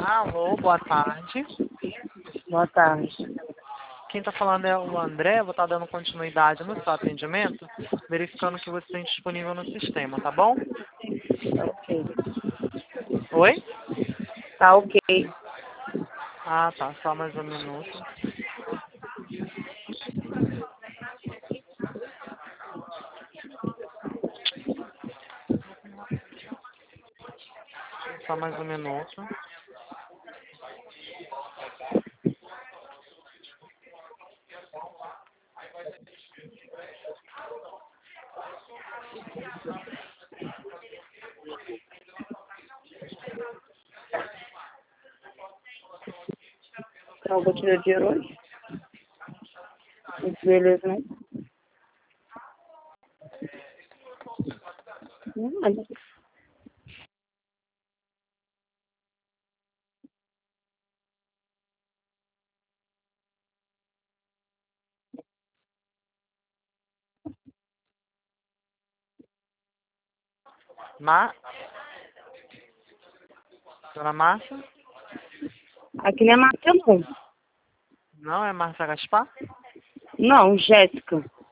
Alô, boa tarde. Boa tarde. Quem está falando é o André. Vou estar dando continuidade no seu atendimento, verificando que você tem disponível no sistema, tá bom? Tá ok. Oi? Tá ok. Ah, tá. Só mais um minuto. Só mais um minuto. Então, eu vou tirar dinheiro hoje. Beleza, né? Mas Dona Márcia? aqui não é Márcia, não. Não, é Márcia Gaspar? Não, Jéssica.